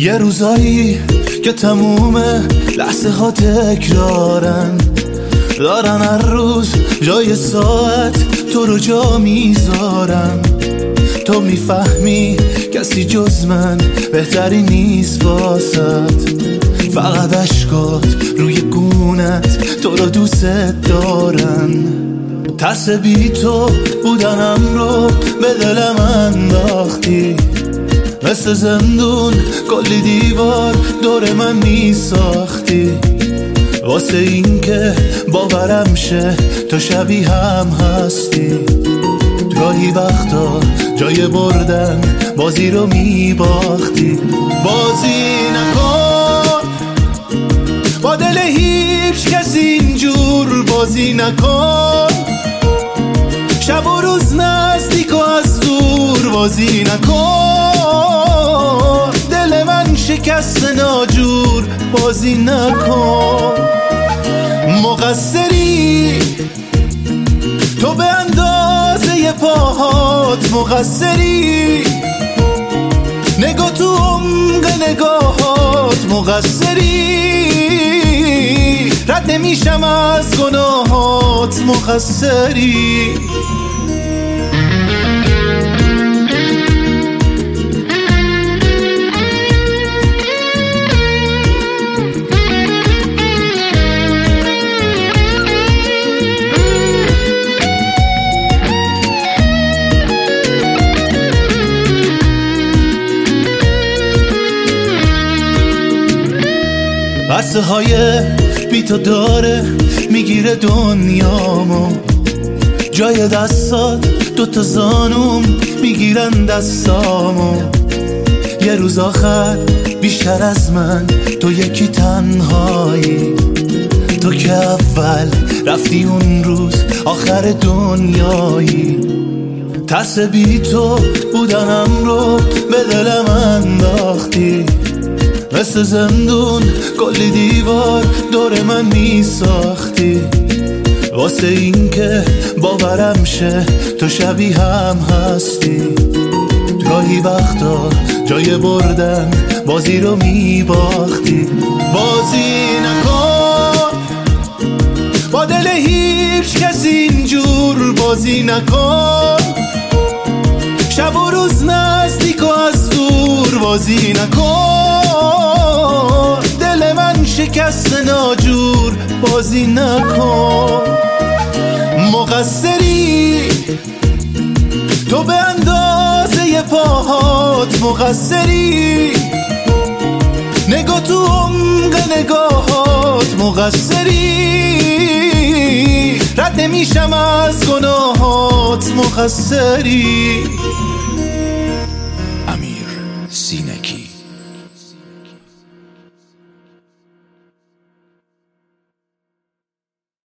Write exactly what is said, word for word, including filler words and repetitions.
یه روزایی که تموم لحظه ها تکرارن، دارن هر روز جای ساعت تو رو جا میذارن. تو میفهمی کسی جز من بهتری نیست واسط، فقط عشقات روی گونت تو رو دوست دارن. ترس بی تو بودنم رو به دلم انداختی، مثل زندون کلی دیوار دور من می ساختی، واسه این که باورم شه تو شبیه هم هستی. گاهی وقتا جای بردن بازی رو می باختی. بازی نکن با دل هیچ کسی اینجور، بازی نکن شب و روز نزدیک و از دور، بازی نکن دل من شکست ناجور، بازی نکن. مقصری تو به اندازه پاهات، مقصری نگاه تو عمق نگاهات، مقصری رد نمیشم از گناهات، مقصری. عرصه های بی تو داره میگیره دنیامو، جای دستات دوتا زانوم میگیرن دستامو. یه روز آخر بیشتر از من تو یکی تنهایی، تو که اول رفتی اون روز آخر دنیایی. ترس بی تو بودنم رو به دلم انداختی، مثل زندون کلی دیوار دور من می ساختی، واسه این که باورم شه تو شبیه هم هستی. گاهی وقتا جای بردن بازی رو می باختی. بازی نکن با دل هیچ کسی اینجور، بازی نکن شب و روز نزدیک و از دور، بازی نکن دل من شکست ناجور، بازی نکن. مقصری تو به اندازه پاهات، مقصری نگاه تو عمق نگاهات، مقصری رد نمیشم از گناهات، مقصری. امیر سینکی.